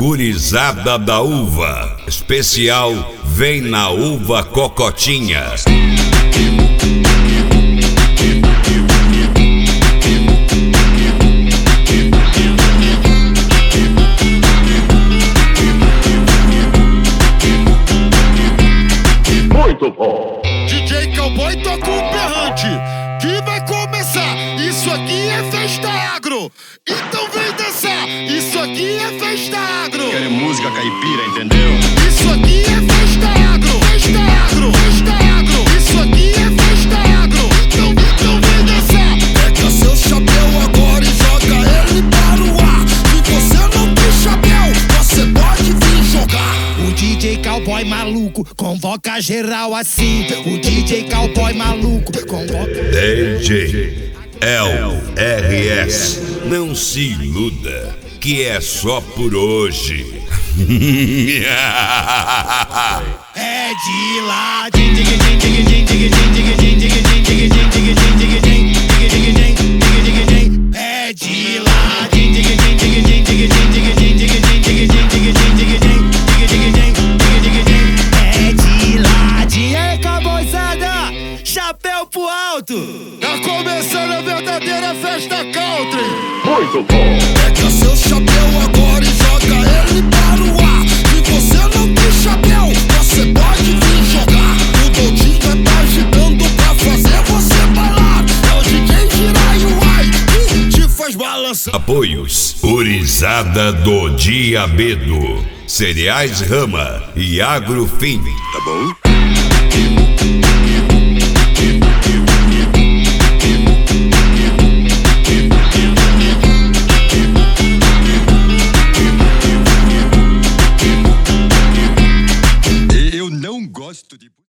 Gurizada da Uva. Especial Vem na Uva Cocotinha. Muito bom. DJ Cowboy toca o berrante que vai começar. Isso aqui é festa agro, então vem dançar. Isso aqui é festa agro. Querem música caipira, entendeu? Isso aqui é festa agro, festa agro, festa agro. Isso aqui é festa agro, então vem dançar. Pega seu chapéu agora e joga ele para o ar. Se você não tem chapéu, você pode vir jogar. O DJ Cowboy maluco convoca geral assim. O DJ Cowboy maluco convoca. DJ LRS. Não se iluda, que é só por hoje. É de lá. É de lá. Chapéu pro alto. Tá começando a verdadeira festa country. Muito bom. Pega seu chapéu agora e joga ele para o ar. Se você não tem chapéu, você pode vir jogar. O Dodinho tá agitando pra fazer você bailar. É o DJ Jiraiya que te faz balançar. Apoios: Gurizada do Diabedo, Cereais Rama e Agrofim. Tá bom? Eu não gosto de